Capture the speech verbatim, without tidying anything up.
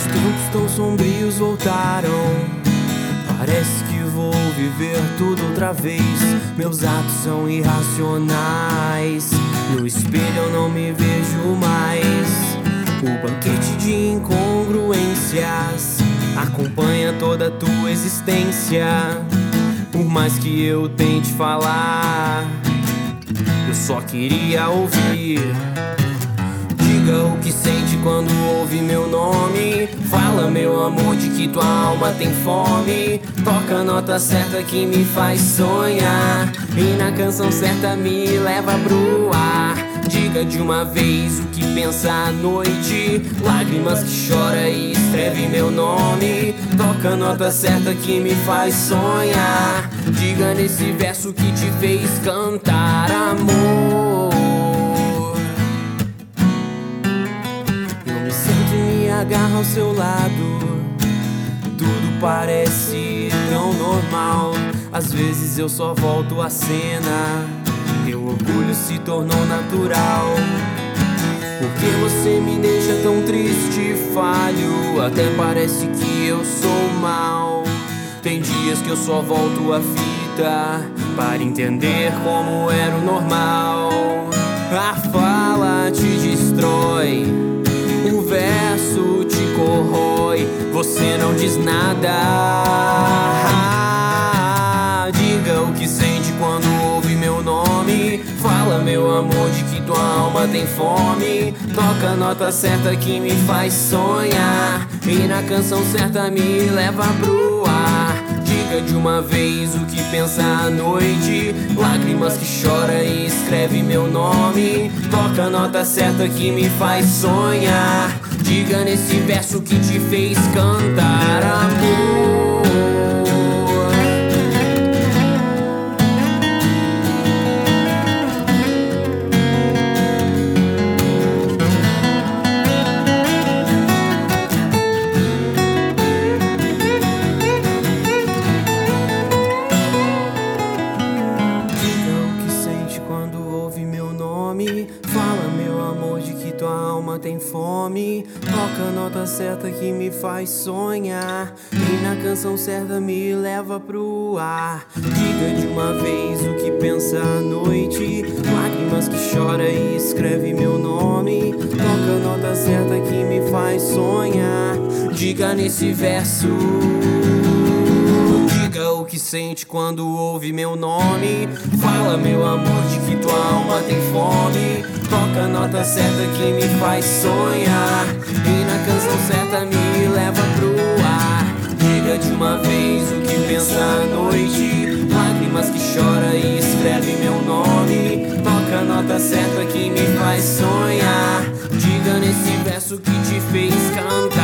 tempos tão sombrios voltaram. Parece que vou viver tudo outra vez. Meus atos são irracionais. No espelho eu não me vejo mais. O banquete de incongruências acompanha toda a tua existência. Por mais que eu tente falar, eu só queria ouvir. Diga o que sente quando ouve meu nome. Fala, meu amor, de que tua alma tem fome. Toca a nota certa que me faz sonhar, e na canção certa me leva pro ar. Diga de uma vez o que pensa à noite. Lágrimas que chora e escreve meu nome. Toca a nota certa que me faz sonhar. Diga nesse verso que te fez cantar, amor. Eu me sento e me agarro ao seu lado. Tudo parece tão normal. Às vezes eu só volto à cena. Meu orgulho se tornou natural. Porque você me deixa tão triste e falho. Até parece que eu sou mal. Tem dias que eu só volto a fita para entender como era o normal. A fala te destrói, o verso te corrói. Você não diz nada. Diga o que sente quando ouve meu nome. Fala, meu amor, de que tua alma tem fome. Toca a nota certa que me faz sonhar, e na canção certa me leva pro ar. Diga de uma vez o que pensa à noite. Lágrimas que chora e escreve meu nome. Toca a nota certa que me faz sonhar. Diga nesse verso que te fez cantar, amor. Fala, meu amor, de que tua alma tem fome. Toca a nota certa que me faz sonhar, e na canção certa me leva pro ar. Diga de uma vez o que pensa à noite. Lágrimas que chora e escreve meu nome. Toca a nota certa que me faz sonhar. Diga nesse verso. Diga o que sente quando ouve meu nome. Fala, meu amor, de que tua alma tem fome. Toca a nota certa que me faz sonhar, e na canção certa me leva pro ar. Diga de uma vez o que pensa à noite. Lágrimas que chora e escreve meu nome. Toca a nota certa que me faz sonhar. Diga nesse verso que te fez cantar.